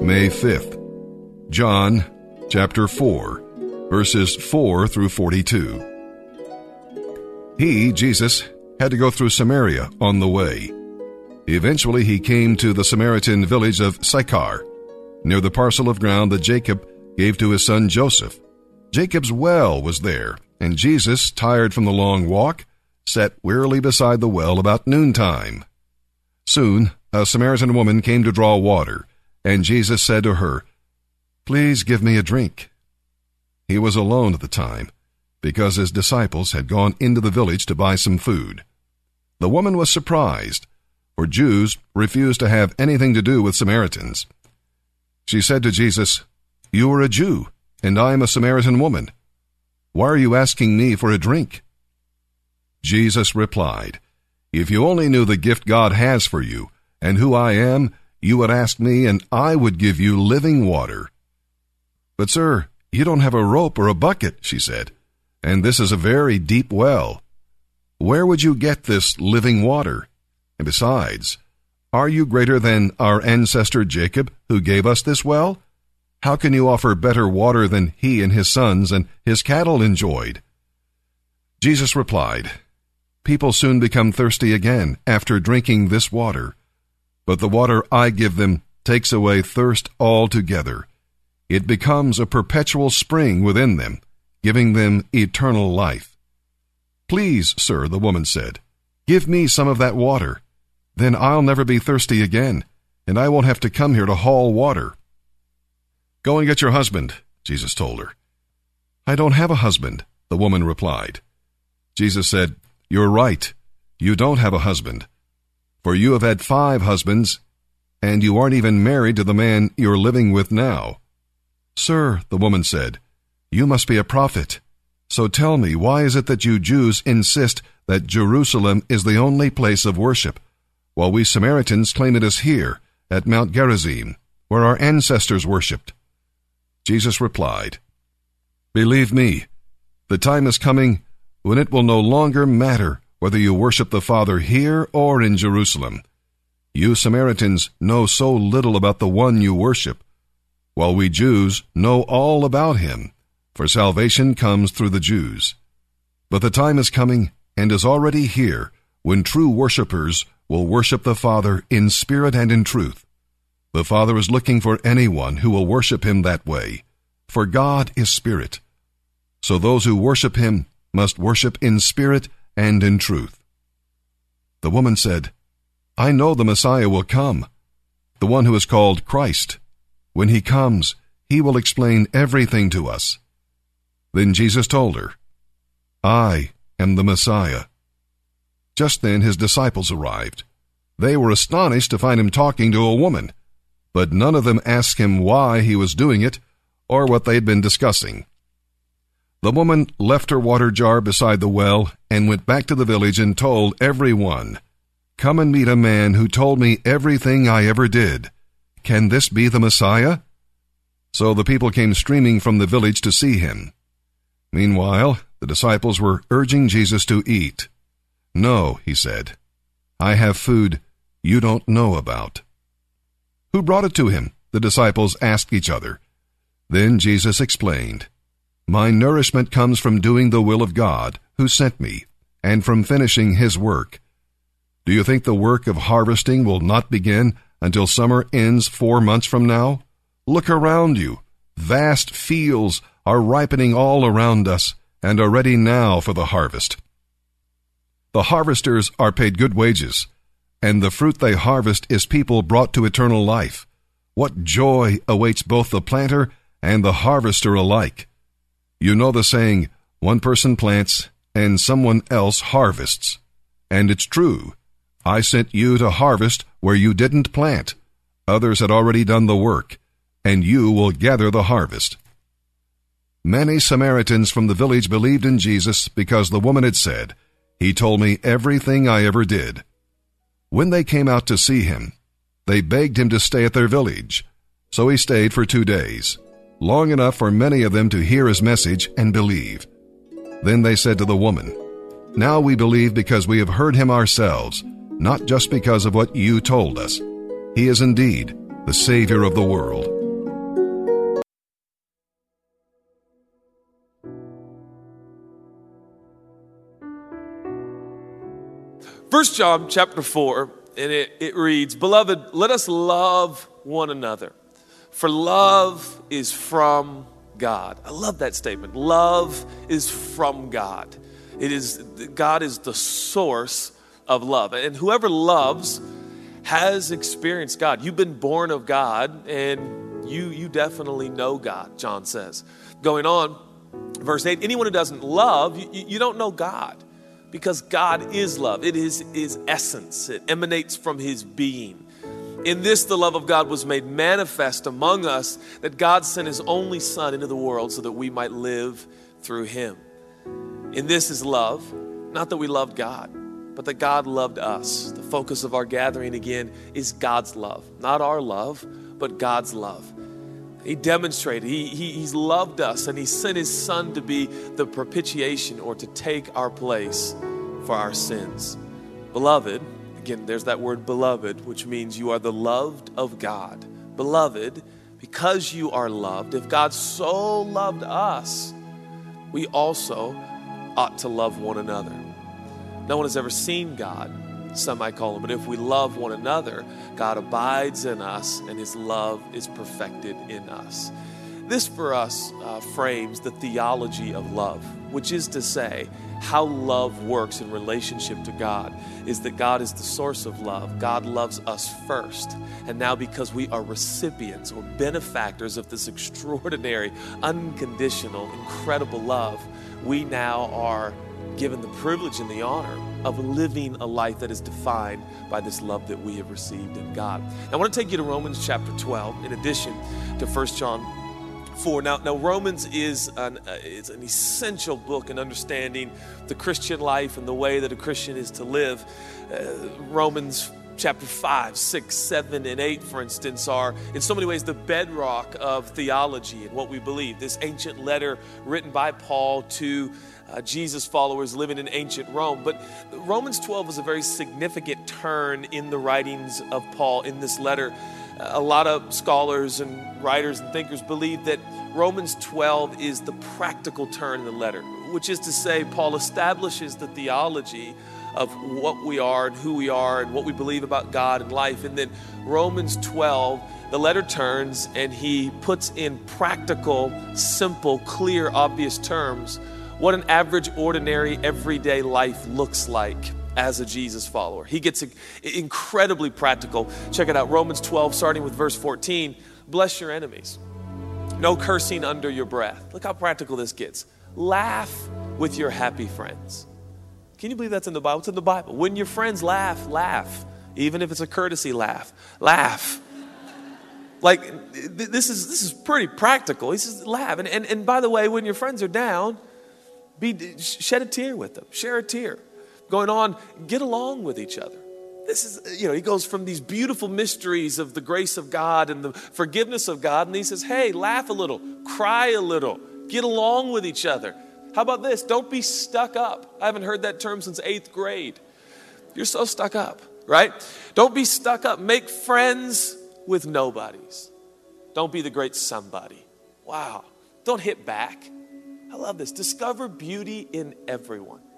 May 5th. John chapter 4, verses 4 through 42. He, Jesus, had to go through Samaria on the way. Eventually he came to the Samaritan village of Sychar, near the parcel of ground that Jacob gave to his son Joseph. Jacob's well was there, and Jesus, tired from the long walk, sat wearily beside the well about noontime. Soon a Samaritan woman came to draw water, and Jesus said to her, "Please give me a drink." He was alone at the time, because his disciples had gone into the village to buy some food. The woman was surprised, for Jews refused to have anything to do with Samaritans. She said to Jesus, "You are a Jew, and I am a Samaritan woman. Why are you asking me for a drink?" Jesus replied, "If you only knew the gift God has for you, and who I am, you would ask me, and I would give you living water." "But sir, you don't have a rope or a bucket," she said, "and this is a very deep well. Where would you get this living water? And besides, are you greater than our ancestor Jacob, who gave us this well? How can you offer better water than he and his sons and his cattle enjoyed?" Jesus replied, "People soon become thirsty again after drinking this water, but the water I give them takes away thirst altogether. It becomes a perpetual spring within them, giving them eternal life." "Please, sir," the woman said, "give me some of that water. Then I'll never be thirsty again, and I won't have to come here to haul water." "Go and get your husband," Jesus told her. "I don't have a husband," the woman replied. Jesus said, "You're right. You don't have a husband. For you have had 5 husbands, and you aren't even married to the man you're living with now." "Sir," the woman said, "you must be a prophet. So tell me, why is it that you Jews insist that Jerusalem is the only place of worship, while we Samaritans claim it is here, at Mount Gerizim, where our ancestors worshipped?" Jesus replied, "Believe me, the time is coming when it will no longer matter whether you worship the Father here or in Jerusalem. You Samaritans know so little about the one you worship, while we Jews know all about him, for salvation comes through the Jews. But the time is coming, and is already here, when true worshipers will worship the Father in spirit and in truth. The Father is looking for anyone who will worship him that way, for God is spirit. So those who worship him must worship in spirit and in truth." The woman said, "I know the Messiah will come, the one who is called Christ. When he comes, he will explain everything to us." Then Jesus told her, "I am the Messiah." Just then his disciples arrived. They were astonished to find him talking to a woman, but none of them asked him why he was doing it or what they had been discussing. The woman left her water jar beside the well and went back to the village and told everyone, "Come and meet a man who told me everything I ever did. Can this be the Messiah?" So the people came streaming from the village to see him. Meanwhile, the disciples were urging Jesus to eat. "No," he said, "I have food you don't know about." "Who brought it to him?" the disciples asked each other. Then Jesus explained, "My nourishment comes from doing the will of God, who sent me, and from finishing his work. Do you think the work of harvesting will not begin until summer ends 4 months from now? Look around you. Vast fields are ripening all around us and are ready now for the harvest. The harvesters are paid good wages, and the fruit they harvest is people brought to eternal life. What joy awaits both the planter and the harvester alike. You know the saying, one person plants and someone else harvests. And it's true. I sent you to harvest where you didn't plant. Others had already done the work, and you will gather the harvest." Many Samaritans from the village believed in Jesus because the woman had said, "He told me everything I ever did." When they came out to see him, they begged him to stay at their village. So he stayed for 2 days, long enough for many of them to hear his message and believe. Then they said to the woman, "Now we believe because we have heard him ourselves, not just because of what you told us. He is indeed the Savior of the world. First John chapter 4, and it reads, "Beloved, let us love one another, for love is from God." I love that statement. Love is from God. God is the source of love. And whoever loves has experienced God. You've been born of God, and you definitely know God, John says. Going on, verse 8, anyone who doesn't love, you don't know God, because God is love. It is his essence. It emanates from his being. In this, the love of God was made manifest among us, that God sent his only Son into the world so that we might live through him. In this is love, not that we loved God, but that God loved us. The focus of our gathering again is God's love, not our love, but God's love. He demonstrated, he's loved us, and he sent his Son to be the propitiation, or to take our place for our sins. Beloved, again, there's that word beloved, which means you are the loved of God. Beloved, because you are loved, if God so loved us, we also ought to love one another. No one has ever seen God, some might call him, but if we love one another, God abides in us, and his love is perfected in us. This for us frames the theology of love, which is to say, how love works in relationship to God is that God is the source of love. God loves us first. And now, because we are recipients or benefactors of this extraordinary, unconditional, incredible love, we now are given the privilege and the honor of living a life that is defined by this love that we have received in God. Now, I want to take you to Romans chapter 12, in addition to 1 John 4. Now Romans is an essential book in understanding the Christian life and the way that a Christian is to live. Romans chapter 5, 6, 7, and 8, for instance, are in so many ways the bedrock of theology and what we believe. This ancient letter written by Paul to Jesus followers living in ancient Rome. But Romans 12 was a very significant turn in the writings of Paul in this letter. A lot of scholars and writers and thinkers believe that Romans 12 is the practical turn in the letter, which is to say, Paul establishes the theology of what we are and who we are and what we believe about God and life. And then Romans 12, the letter turns and he puts in practical, simple, clear, obvious terms what an average, ordinary, everyday life looks like as a Jesus follower. He gets incredibly practical. Check it out, Romans 12, starting with verse 14. Bless your enemies. No cursing under your breath. Look how practical this gets. Laugh with your happy friends. Can you believe that's in the Bible? It's in the Bible. When your friends laugh, laugh. Even if it's a courtesy laugh, laugh. Like, this is pretty practical. He says, laugh. And by the way, when your friends are down, shed a tear with them. Share a tear. Going on, get along with each other. This is, he goes from these beautiful mysteries of the grace of God and the forgiveness of God, and he says, hey, laugh a little, cry a little, get along with each other. How about this? Don't be stuck up. I haven't heard that term since 8th grade. You're so stuck up, right? Don't be stuck up. Make friends with nobodies. Don't be the great somebody. Wow. Don't hit back. I love this. Discover beauty in everyone.